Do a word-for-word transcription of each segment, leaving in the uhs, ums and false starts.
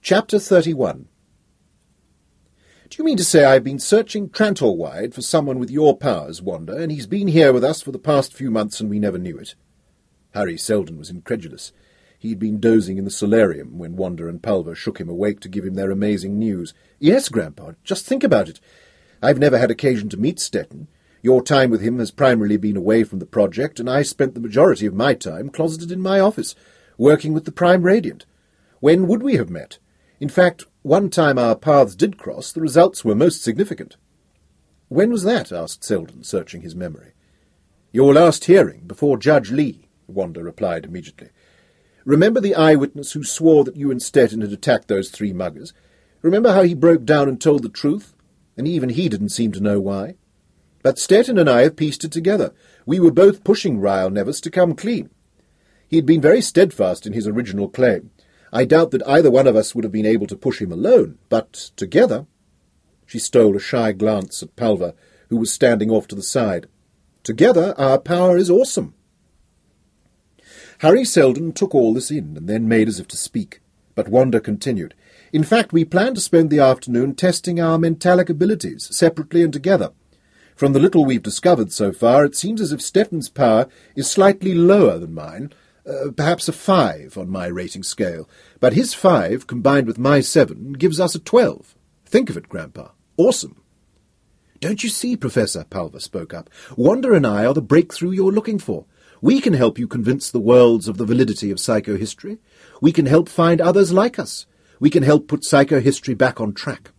Chapter thirty-one. Do you mean to say I've been searching Trantor-wide for someone with your powers, Wanda, and he's been here with us for the past few months and we never knew it? Harry Seldon was incredulous. He'd been dozing in the solarium when Wanda and Pulver shook him awake to give him their amazing news. Yes, Grandpa, just think about it. I've never had occasion to meet Stettin. Your time with him has primarily been away from the project, and I spent the majority of my time closeted in my office, working with the Prime Radiant. When would we have met? In fact, one time our paths did cross, the results were most significant. When was that? Asked Seldon, searching his memory. Your last hearing, before Judge Lee, Wanda replied immediately. Remember the eyewitness who swore that you and Stettin had attacked those three muggers? Remember how he broke down and told the truth? And even he didn't seem to know why. But Stettin and I have pieced it together. We were both pushing Ryle Nevis to come clean. He had been very steadfast in his original claim. I doubt that either one of us would have been able to push him alone, but together— She stole a shy glance at Pulver, who was standing off to the side. Together our power is awesome. Harry Seldon took all this in, and then made as if to speak. But Wanda continued. In fact, we plan to spend the afternoon testing our mentalic abilities, separately and together. From the little we've discovered so far, it seems as if Stettin's power is slightly lower than mine, uh, perhaps a five on my rating scale. But his five, combined with my seven, gives us a twelve. Think of it, Grandpa. Awesome. Don't you see, Professor, Pulver spoke up. Wanda and I are the breakthrough you're looking for. We can help you convince the worlds of the validity of psychohistory. We can help find others like us. We can help put psychohistory back on track.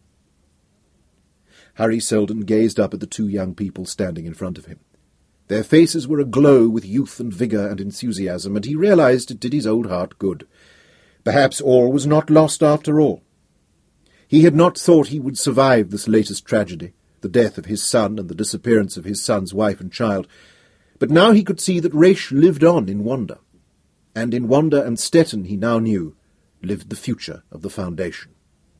Harry Seldon gazed up at the two young people standing in front of him. Their faces were aglow with youth and vigour and enthusiasm, and he realized it did his old heart good. Perhaps all was not lost after all. He had not thought he would survive this latest tragedy, the death of his son and the disappearance of his son's wife and child, but now he could see that Ra's lived on in Wanda, and in Wanda and Stettin, he now knew, lived the future of the Foundation.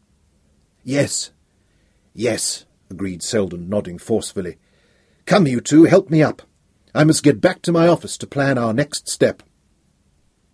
Yes, yes, agreed Seldon, nodding forcefully. Come, you two, help me up. I must get back to my office to plan our next step.